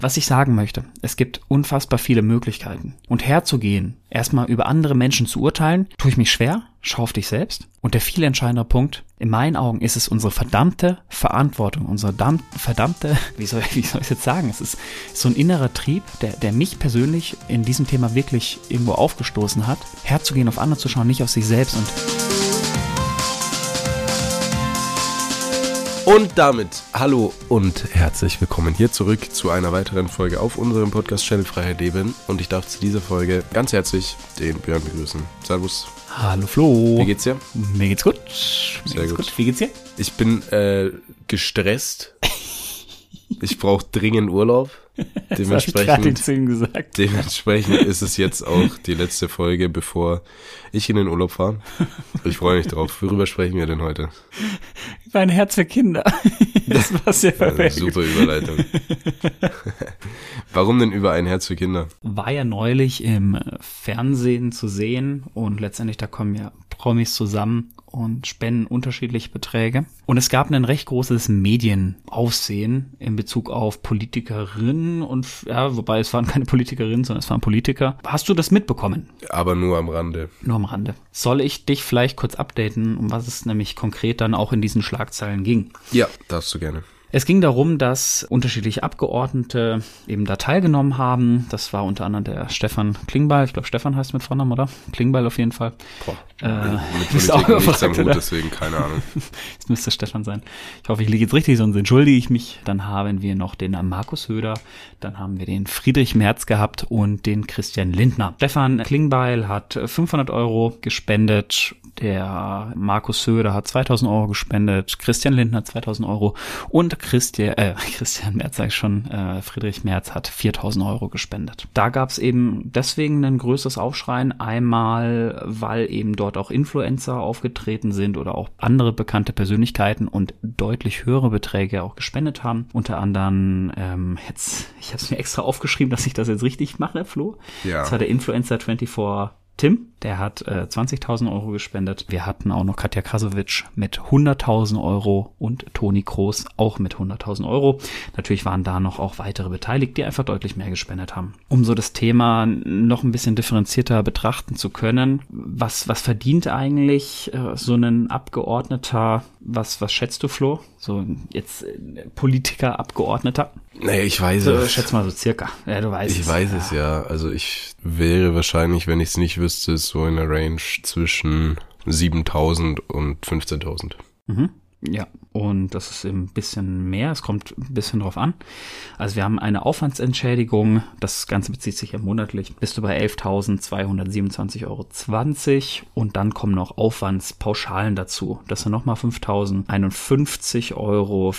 Was ich sagen möchte, es gibt unfassbar viele Möglichkeiten. Und herzugehen, erstmal über andere Menschen zu urteilen, tue ich mich schwer, schau auf dich selbst. Und der viel entscheidende Punkt, in meinen Augen ist es unsere verdammte Verantwortung, unsere verdammte, wie soll ich es jetzt sagen, es ist so ein innerer Trieb, der mich persönlich in diesem Thema wirklich irgendwo aufgestoßen hat, herzugehen, auf andere zu schauen, nicht auf sich selbst. Und damit hallo und herzlich willkommen hier zurück zu einer weiteren Folge auf unserem Podcast-Channel Freiheit Leben. Und ich darf zu dieser Folge ganz herzlich den Björn begrüßen. Servus. Hallo Flo. Wie geht's dir? Mir geht's gut. Sehr gut. Wie geht's dir? Ich bin gestresst. Ich brauche dringend Urlaub. Dementsprechend ist es jetzt auch die letzte Folge, bevor ich in den Urlaub fahre. Ich freue mich drauf. Worüber sprechen wir denn heute? Über ein Herz für Kinder. Das war sehr perfekt. Super Überleitung. Warum denn über ein Herz für Kinder? War ja neulich im Fernsehen zu sehen und letztendlich da kommen ja Promis zusammen und spenden unterschiedliche Beträge. Und es gab ein recht großes Medienaufsehen in Bezug auf Politikerinnen und, ja, wobei es waren keine Politikerinnen, sondern es waren Politiker. Hast du das mitbekommen? Aber nur am Rande. Nur am Rande. Soll ich dich vielleicht kurz updaten, um was es nämlich konkret dann auch in diesen Schlagzeilen ging? Ja, darfst du gerne. Es ging darum, dass unterschiedliche Abgeordnete eben da teilgenommen haben. Das war unter anderem der Stefan Klingbeil. Ich glaube, Stefan heißt mit Vornamen, oder? Klingbeil auf jeden Fall. Mit Politik nichts am Hut, deswegen keine Ahnung. Es müsste Stefan sein. Ich hoffe, ich liege jetzt richtig, sonst entschuldige ich mich. Dann haben wir noch den Markus Söder, dann haben wir den Friedrich Merz gehabt und den Christian Lindner. Stefan Klingbeil hat 500 Euro gespendet. Der Markus Söder hat 2.000 Euro gespendet, Christian Lindner 2.000 Euro und Christian Merz, sag ich schon, Friedrich Merz hat 4.000 Euro gespendet. Da gab es eben deswegen ein größeres Aufschreien, einmal, weil eben dort auch Influencer aufgetreten sind oder auch andere bekannte Persönlichkeiten und deutlich höhere Beträge auch gespendet haben. Unter anderem, ich habe es mir extra aufgeschrieben, dass ich das jetzt richtig mache, Flo. Ja. Das war der Influencer 24 Tim, der hat 20.000 Euro gespendet. Wir hatten auch noch Katja Krasowitsch mit 100.000 Euro und Toni Kroos auch mit 100.000 Euro. Natürlich waren da noch auch weitere beteiligt, die einfach deutlich mehr gespendet haben. Um so das Thema noch ein bisschen differenzierter betrachten zu können, was verdient eigentlich so ein Abgeordneter, was schätzt du, Flo? So jetzt Politiker, Abgeordneter? Naja, ich weiß es. Schätz mal so circa. Ja, du weißt es. Ich weiß es, ja. Also ich wäre wahrscheinlich, wenn ich es nicht wüsste, so in der Range zwischen 7.000 und 15.000. Mhm. Ja, und das ist eben ein bisschen mehr, es kommt ein bisschen drauf an. Also wir haben eine Aufwandsentschädigung, das Ganze bezieht sich ja monatlich, bist du bei 11.227,20 Euro und dann kommen noch Aufwandspauschalen dazu. Das sind nochmal 5.051,54 Euro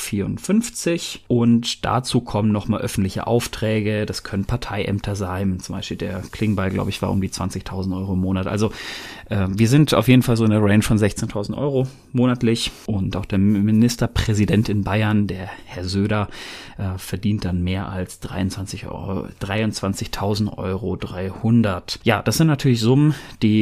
und dazu kommen nochmal öffentliche Aufträge, das können Parteiämter sein, zum Beispiel der Klingbeil, glaube ich, war um die 20.000 Euro im Monat. Also wir sind auf jeden Fall so in der Range von 16.000 Euro monatlich und auch der Ministerpräsident in Bayern, der Herr Söder, verdient dann mehr als 23.000 Euro 300. Ja, das sind natürlich Summen,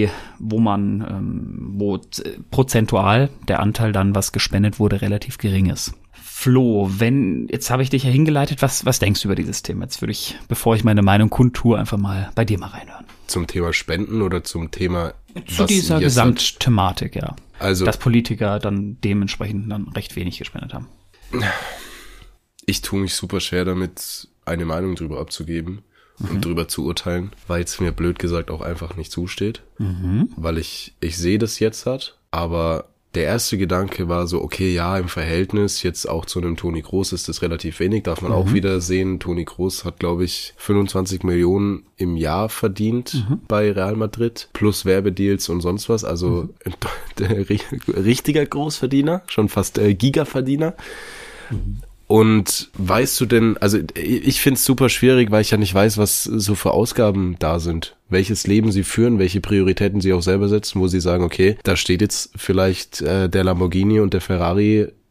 wo prozentual der Anteil dann, was gespendet wurde, relativ gering ist. Flo, jetzt habe ich dich ja hingeleitet, was denkst du über dieses Thema? Jetzt würde ich, bevor ich meine Meinung kundtue, einfach mal bei dir mal reinhören. Zum Thema Spenden oder zum Thema... Zu dieser Gesamtthematik, ja. Also, dass Politiker dann dementsprechend dann recht wenig gespendet haben. Ich tue mich super schwer damit, eine Meinung drüber abzugeben und drüber zu urteilen, weil es mir blöd gesagt auch einfach nicht zusteht. Weil ich sehe das jetzt aber der erste Gedanke war so, okay, ja, im Verhältnis jetzt auch zu einem Toni Kroos ist das relativ wenig, darf man auch wieder sehen. Toni Kroos hat, glaube ich, 25 Millionen im Jahr verdient bei Real Madrid, plus Werbedeals und sonst was, also der richtiger Großverdiener, schon fast Gigaverdiener. Und weißt du denn, also ich find's super schwierig, weil ich ja nicht weiß, was so für Ausgaben da sind. Welches Leben sie führen, welche Prioritäten sie auch selber setzen, wo sie sagen, okay, da steht jetzt vielleicht der Lamborghini und der Ferrari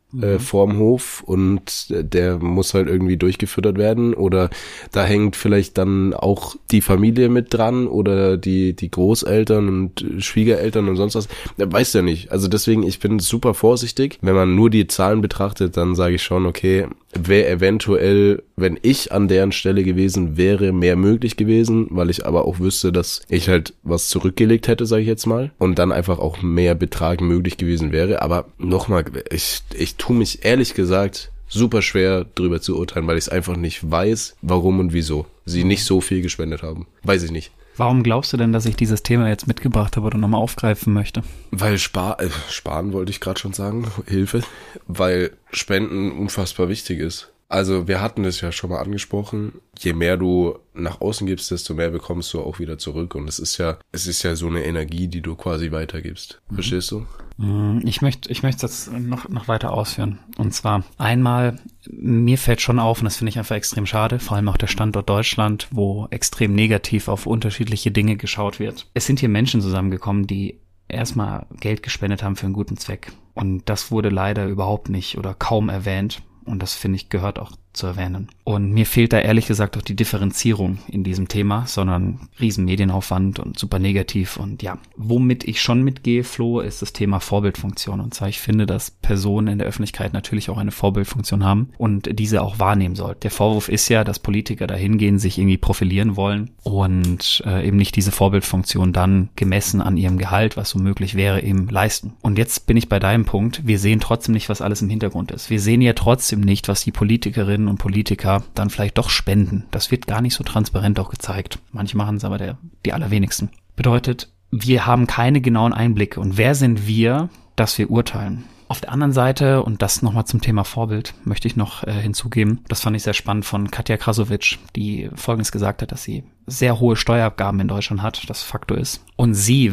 vorm Hof und der muss halt irgendwie durchgefüttert werden oder da hängt vielleicht dann auch die Familie mit dran oder die Großeltern und Schwiegereltern und sonst was. Weiß ja nicht. Also deswegen, ich bin super vorsichtig. Wenn man nur die Zahlen betrachtet, dann sage ich schon, okay, wäre eventuell, wenn ich an deren Stelle gewesen wäre, mehr möglich gewesen, weil ich aber auch wüsste, dass ich halt was zurückgelegt hätte, sage ich jetzt mal, und dann einfach auch mehr Betrag möglich gewesen wäre. Aber nochmal, ich tue mich ehrlich gesagt super schwer drüber zu urteilen, weil ich es einfach nicht weiß, warum und wieso sie nicht so viel gespendet haben. Weiß ich nicht. Warum glaubst du denn, dass ich dieses Thema jetzt mitgebracht habe oder nochmal aufgreifen möchte? Weil sparen wollte ich gerade schon sagen, Hilfe, weil Spenden unfassbar wichtig ist. Also wir hatten das ja schon mal angesprochen, je mehr du nach außen gibst, desto mehr bekommst du auch wieder zurück und es ist ja so eine Energie, die du quasi weitergibst. Verstehst du? Ich möchte das noch weiter ausführen. Und zwar einmal, mir fällt schon auf, und das finde ich einfach extrem schade, vor allem auch der Standort Deutschland, wo extrem negativ auf unterschiedliche Dinge geschaut wird. Es sind hier Menschen zusammengekommen, die erstmal Geld gespendet haben für einen guten Zweck. Und das wurde leider überhaupt nicht oder kaum erwähnt. Und das, finde ich, gehört auch zu erwähnen. Und mir fehlt da ehrlich gesagt auch die Differenzierung in diesem Thema, sondern riesen Medienaufwand und super negativ. Und ja, womit ich schon mitgehe, Flo, ist das Thema Vorbildfunktion. Und zwar, ich finde, dass Personen in der Öffentlichkeit natürlich auch eine Vorbildfunktion haben und diese auch wahrnehmen sollten. Der Vorwurf ist ja, dass Politiker da hingehen, sich irgendwie profilieren wollen und eben nicht diese Vorbildfunktion dann gemessen an ihrem Gehalt, was so möglich wäre, eben leisten. Und jetzt bin ich bei deinem Punkt. Wir sehen trotzdem nicht, was alles im Hintergrund ist. Wir sehen ja trotzdem nicht, was die Politikerinnen und Politiker dann vielleicht doch spenden. Das wird gar nicht so transparent auch gezeigt. Manche machen es aber die allerwenigsten. Bedeutet, wir haben keine genauen Einblicke. Und wer sind wir, dass wir urteilen? Auf der anderen Seite, und das nochmal zum Thema Vorbild, möchte ich noch hinzugeben, das fand ich sehr spannend von Katja Krasavice, die Folgendes gesagt hat, dass sie sehr hohe Steuerabgaben in Deutschland hat, das Faktor ist. Und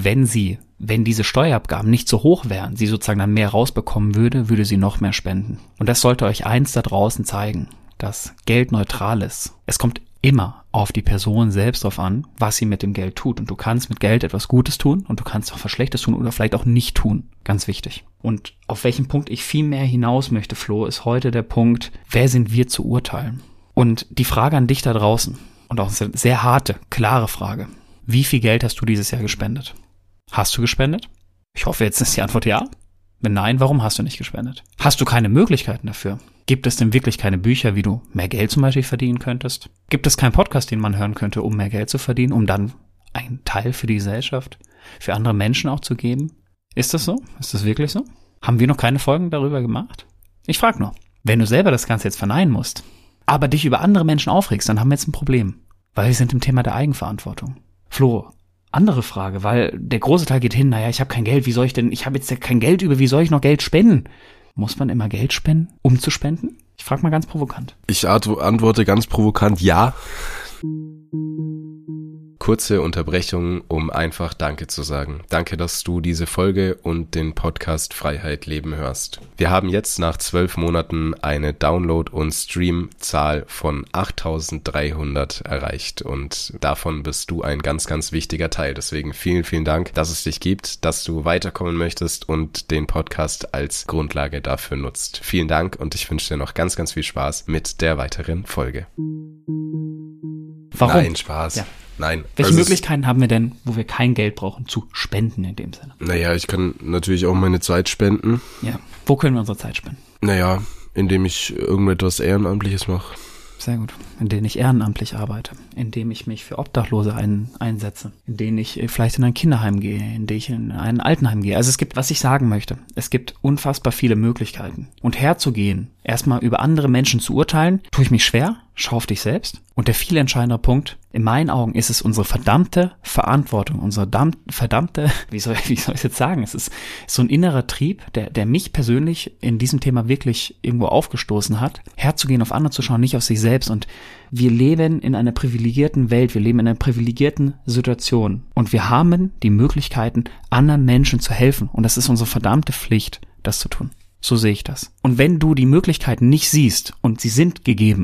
wenn diese Steuerabgaben nicht so hoch wären, sie sozusagen dann mehr rausbekommen würde sie noch mehr spenden. Und das sollte euch eins da draußen zeigen, dass Geld neutral ist. Es kommt immer auf die Person selbst drauf an, was sie mit dem Geld tut. Und du kannst mit Geld etwas Gutes tun und du kannst auch was Schlechtes tun oder vielleicht auch nicht tun. Ganz wichtig. Und auf welchen Punkt ich viel mehr hinaus möchte, Flo, ist heute der Punkt, wer sind wir zu urteilen? Und die Frage an dich da draußen, und auch eine sehr harte, klare Frage. Wie viel Geld hast du dieses Jahr gespendet? Hast du gespendet? Ich hoffe, jetzt ist die Antwort ja. Wenn nein, warum hast du nicht gespendet? Hast du keine Möglichkeiten dafür? Gibt es denn wirklich keine Bücher, wie du mehr Geld zum Beispiel verdienen könntest? Gibt es keinen Podcast, den man hören könnte, um mehr Geld zu verdienen, um dann einen Teil für die Gesellschaft, für andere Menschen auch zu geben? Ist das so? Ist das wirklich so? Haben wir noch keine Folgen darüber gemacht? Ich frage nur. Wenn du selber das Ganze jetzt verneinen musst, aber dich über andere Menschen aufregst, dann haben wir jetzt ein Problem. Weil wir sind im Thema der Eigenverantwortung. Flo, andere Frage, weil der große Teil geht hin, naja, ich habe kein Geld, ich habe jetzt ja kein Geld über, wie soll ich noch Geld spenden? Muss man immer Geld spenden, um zu spenden? Ich frage mal ganz provokant. Ich antworte ganz provokant, ja. Kurze Unterbrechung, um einfach Danke zu sagen. Danke, dass du diese Folge und den Podcast Freiheit Leben hörst. Wir haben jetzt nach 12 Monaten eine Download- und Stream-Zahl von 8.300 erreicht und davon bist du ein ganz, ganz wichtiger Teil. Deswegen vielen, vielen Dank, dass es dich gibt, dass du weiterkommen möchtest und den Podcast als Grundlage dafür nutzt. Vielen Dank und ich wünsche dir noch ganz, ganz viel Spaß mit der weiteren Folge. Warum? Nein, Spaß. Ja. Nein. Welche Möglichkeiten haben wir denn, wo wir kein Geld brauchen, zu spenden in dem Sinne? Naja, ich kann natürlich auch meine Zeit spenden. Ja. Wo können wir unsere Zeit spenden? Naja, indem ich irgendetwas Ehrenamtliches mache. Sehr gut. In denen ich ehrenamtlich arbeite, in dem ich mich für Obdachlose einsetze, in denen ich vielleicht in ein Kinderheim gehe, in denen ich in ein Altenheim gehe. Also es gibt, was ich sagen möchte, es gibt unfassbar viele Möglichkeiten. Und herzugehen, erstmal über andere Menschen zu urteilen, tue ich mich schwer, schau auf dich selbst. Und der viel entscheidende Punkt, in meinen Augen ist es unsere verdammte Verantwortung, unsere verdammte, wie soll ich es jetzt sagen, es ist so ein innerer Trieb, der mich persönlich in diesem Thema wirklich irgendwo aufgestoßen hat, herzugehen, auf andere zu schauen, nicht auf sich selbst. Und wir leben in einer privilegierten Welt, wir leben in einer privilegierten Situation und wir haben die Möglichkeiten, anderen Menschen zu helfen. Und das ist unsere verdammte Pflicht, das zu tun. So sehe ich das. Und wenn du die Möglichkeiten nicht siehst und sie sind gegeben,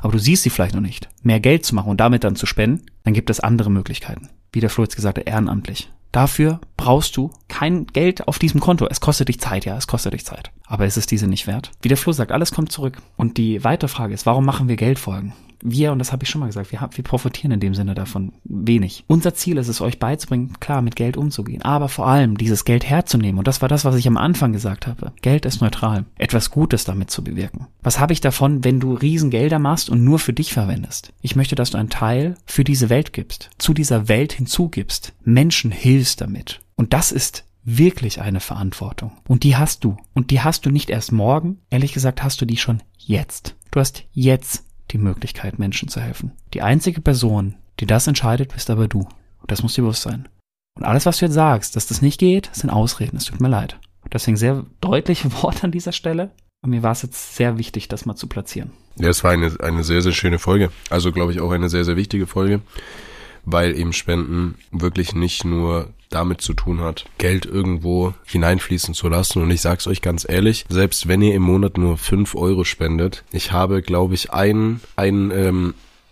aber du siehst sie vielleicht noch nicht, mehr Geld zu machen und damit dann zu spenden, dann gibt es andere Möglichkeiten. Wie der Flo jetzt gesagt hat, ehrenamtlich. Dafür brauchst du kein Geld auf diesem Konto. Es kostet dich Zeit, ja, es kostet dich Zeit. Aber ist es diese nicht wert? Wie der Flo sagt, alles kommt zurück. Und die weitere Frage ist, warum machen wir Geldfolgen? Wir, und das habe ich schon mal gesagt, wir profitieren in dem Sinne davon wenig. Unser Ziel ist es, euch beizubringen, klar, mit Geld umzugehen, aber vor allem dieses Geld herzunehmen. Und das war das, was ich am Anfang gesagt habe. Geld ist neutral. Etwas Gutes damit zu bewirken. Was habe ich davon, wenn du Riesengelder machst und nur für dich verwendest? Ich möchte, dass du einen Teil für diese Welt gibst, zu dieser Welt hinzugibst, Menschen hilfst damit. Und das ist wirklich eine Verantwortung. Und die hast du. Und die hast du nicht erst morgen. Ehrlich gesagt hast du die schon jetzt. Du hast jetzt die Möglichkeit, Menschen zu helfen. Die einzige Person, die das entscheidet, bist aber du. Und das muss dir bewusst sein. Und alles, was du jetzt sagst, dass das nicht geht, sind Ausreden. Es tut mir leid. Deswegen sehr deutliche Worte an dieser Stelle. Und mir war es jetzt sehr wichtig, das mal zu platzieren. Ja, es war eine sehr, sehr schöne Folge. Also, glaube ich, auch eine sehr, sehr wichtige Folge. Weil eben Spenden wirklich nicht nur damit zu tun hat, Geld irgendwo hineinfließen zu lassen. Und ich sag's euch ganz ehrlich, selbst wenn ihr im Monat nur 5 Euro spendet, ich habe, glaube ich, naja,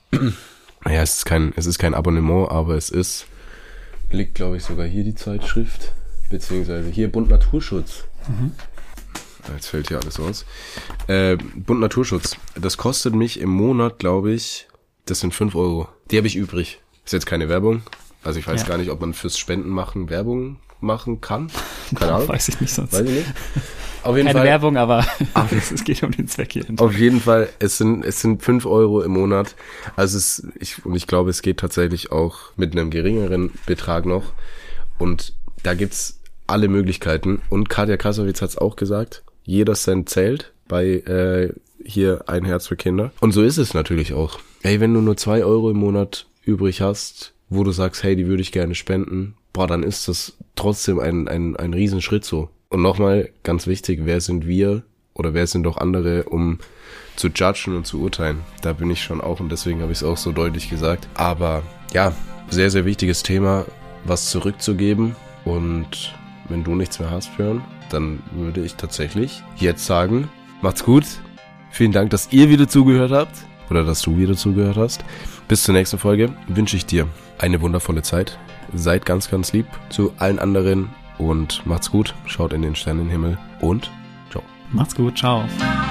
es ist kein Abonnement, aber liegt, glaube ich, sogar hier die Zeitschrift, beziehungsweise hier Bund Naturschutz. Jetzt fällt hier alles aus. Bund Naturschutz, das kostet mich im Monat, glaube ich, das sind 5 Euro. Die habe ich übrig. Ist jetzt keine Werbung. Also ich weiß gar nicht, ob man fürs Spenden machen Werbung machen kann. Keine Ahnung. Weiß ich nicht sonst. Weiß ich nicht. Auf jeden Keine Fall, Werbung, aber es geht um den Zweck hier. Auf jeden Fall, es sind 5 Euro im Monat. Also ich glaube, es geht tatsächlich auch mit einem geringeren Betrag noch. Und da gibt's alle Möglichkeiten. Und Katja Krasavice hat's auch gesagt. Jeder Cent zählt bei hier Ein Herz für Kinder. Und so ist es natürlich auch. Ey, wenn du nur 2 Euro im Monat übrig hast, wo du sagst, hey, die würde ich gerne spenden, dann ist das trotzdem ein Riesenschritt so. Und nochmal, ganz wichtig, wer sind wir oder wer sind doch andere, um zu judgen und zu urteilen? Da bin ich schon auch und deswegen habe ich es auch so deutlich gesagt. Aber ja, sehr, sehr wichtiges Thema, was zurückzugeben. Und wenn du nichts mehr hast, Björn, dann würde ich tatsächlich jetzt sagen, macht's gut. Vielen Dank, dass ihr wieder zugehört habt oder dass du wieder zugehört hast. Bis zur nächsten Folge wünsche ich dir eine wundervolle Zeit. Seid ganz, ganz lieb zu allen anderen und macht's gut. Schaut in den Sternenhimmel und ciao. Macht's gut, ciao.